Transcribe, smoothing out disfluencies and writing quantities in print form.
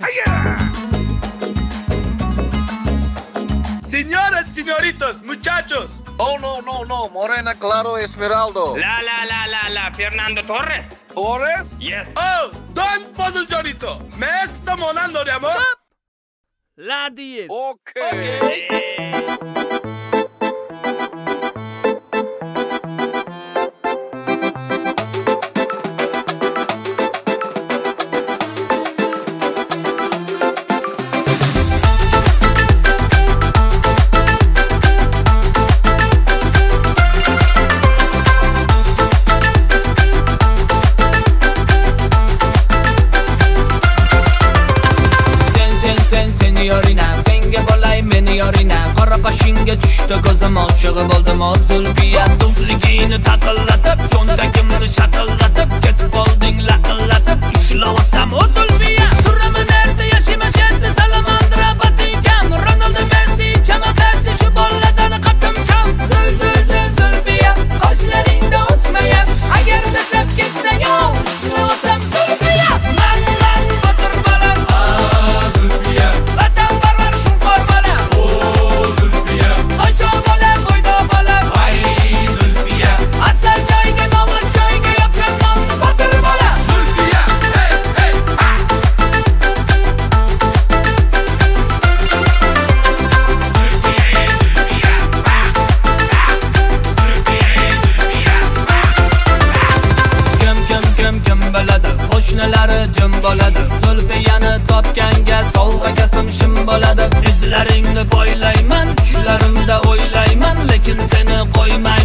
Señoras, señoritos, muchachos. Oh, no, Morena Claro Esmeraldo. La, Fernando Torres. ¿Torres? Yes. Oh, Don Puzzle Johnito. Me está monando de amor. La 10. Okay. Qoshinga tushdi ko'zim oshig'i bo'ldim o Zulfiya Tufligini taqillatib cho'ntagimni shaqillatib ketib qolding laqillatib ushlavasan o Zulfiya Turaman erta yashimashadi salamandra batingam Ronaldo Messi chama Persi shu bolladan qatim kam Zulfiya qoshlaringda o'smayap agar tashlab ketsang ushlavasan Zulfiya man botir bolam Zulfiya vatanparvar shunqor bolam Asal joyga nomon joyga yopgan nomni botir bola Zulfiya, hey, ha Kim biladi, qo'shnilari jim bo'ladi Zulfiyani topganga sovg'a kasım shim bo'ladi Izlaringni poylayman, tushlarimda o'ylayman Lekin seni qo'ymay